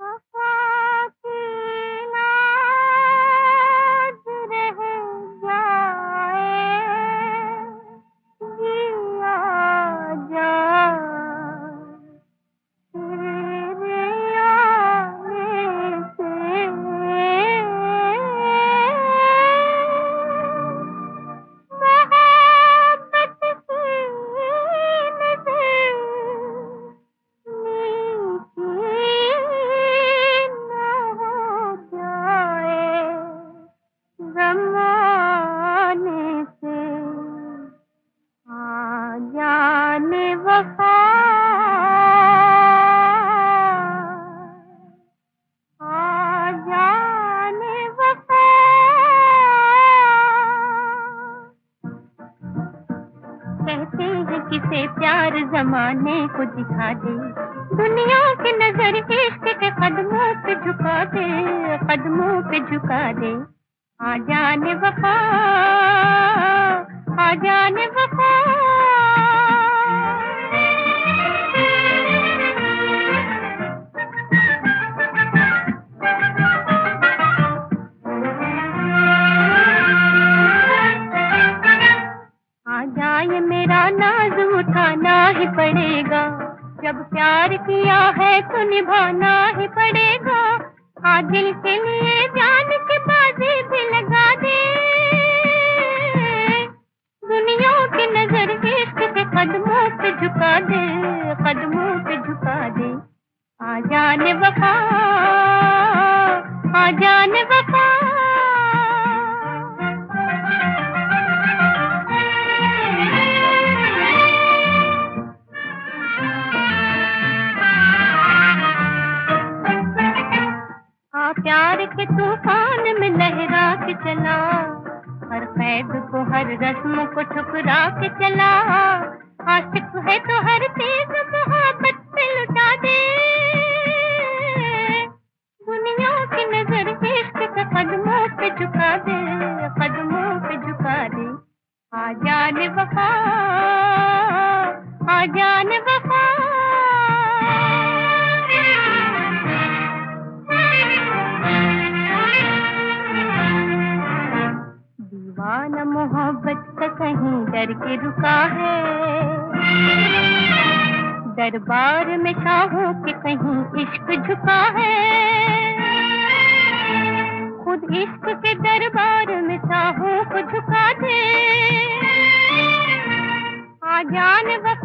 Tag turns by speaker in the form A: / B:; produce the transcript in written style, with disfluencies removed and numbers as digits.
A: वफा की लाज रह जाए, जिया जाए तेरे आने से। मोहब्बत की नज़र मीठी न हो जाए, ज़माने से आ जाने वफा, आ जाने वफा। कहते हैं किसे प्यार ज़माने को दिखा दे, दुनिया की नजर इश्क के कदमों पे झुका दे, कदमों पे झुका दे। आ जाने वफा, आ जाने वफा। आ जाए मेरा नाज उठाना ही पड़ेगा, जब प्यार किया है तो निभाना ही पड़ेगा। आ दिल के लिए जान की बाजी भी लगा दे, दुनिया की नजर इश्क के कदमों पे झुका दे, कदमों पे झुका दे। आ जाने वफा, आ जाने वफा। प्यार के तूफान में लहरा के चला, हर कैद को हर रस्म को ठुकरा के चला। आशिक है तो हर चीज मोहब्बत पे लुटा दे, दुनिया की नजर इश्क के कदमों पे झुका दे, कदमों पे झुका दे। आ जाने वफा, आ जाने वफा। दीवाना मोहब्बत का कहीं डर के रुका है, दरबार में शाहों के कहीं इश्क झुका है। खुद इश्क के दरबार में शाहों को झुका दे। आ जाने वफा।